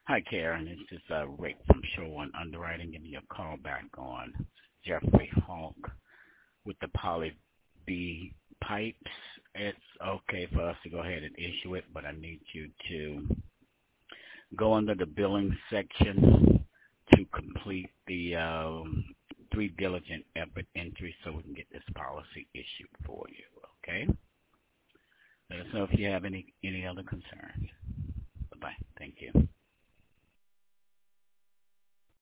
Hi, Karen. This is Rick from Show One Underwriting. Giving you a call back on Jeffrey Hawk with the Poly B pipes. It's okay for us to go ahead and issue it, but I need you to go under the billing section to complete the three diligent effort entries so we can get this policy issued for you. Okay? Let us know if you have any other concerns.